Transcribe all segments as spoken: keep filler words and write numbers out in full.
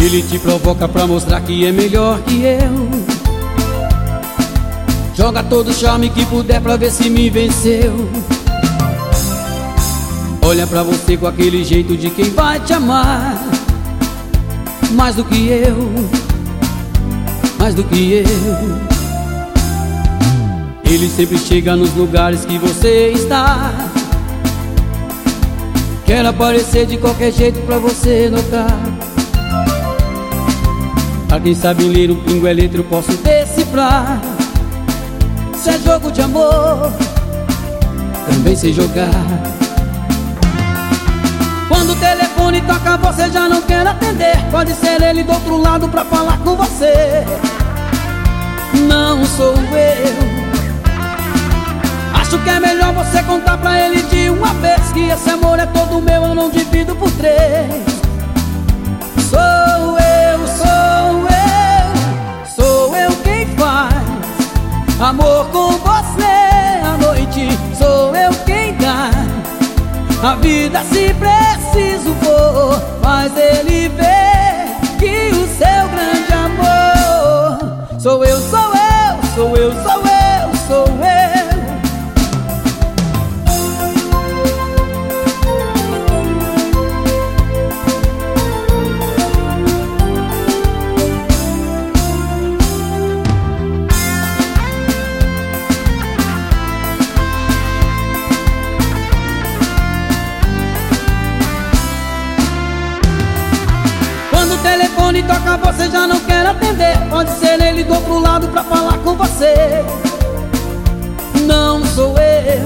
Ele te provoca pra mostrar que é melhor que eu. Joga todo o charme que puder pra ver se me venceu. Olha pra você com aquele jeito de quem vai te amar mais do que eu, mais do que eu. Ele sempre chega nos lugares que você está. Quer aparecer de qualquer jeito pra você notar. Pra quem sabe ler um pingo é letra, eu posso decifrar. Se é jogo de amor, também sei jogar. Quando o telefone toca, você já não quer atender. Pode ser ele do outro lado pra falar com você. Não sou eu. Acho que é melhor você contar pra ele de uma vez que esse amor é todo meu, eu não divido por três. Sou eu, sou eu, sou eu quem faz amor com você à noite. Sou eu quem dá a vida se preciso for. Faz ele ver que o seu grande amor sou eu, sou eu, sou eu, sou eu, sou eu. O telefone toca, você já não quer atender. Pode ser ele do outro lado pra falar com você. Não sou eu.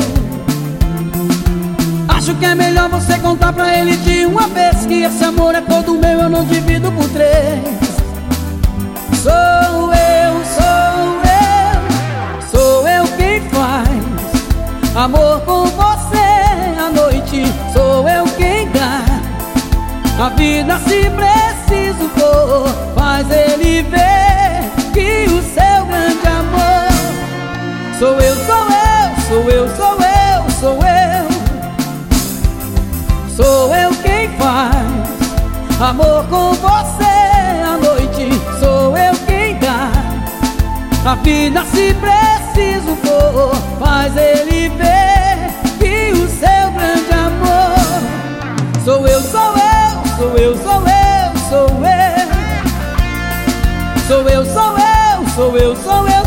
Acho que é melhor você contar pra ele de uma vez que esse amor é todo meu, eu não divido por três. Sou eu, sou eu, sou eu quem faz amor com você à noite. Sou eu quem dá a vida se preciso for. Faz ele ver que o seu grande amor sou eu, sou eu, sou eu, sou eu, sou eu. Sou eu quem faz amor com você à noite. Sou eu quem dá a vida se preciso for. Faz ele ver que o seu grande amor sou eu, sou eu, sou eu, sou eu, sou eu. Sou eu, sou eu, sou eu, sou eu.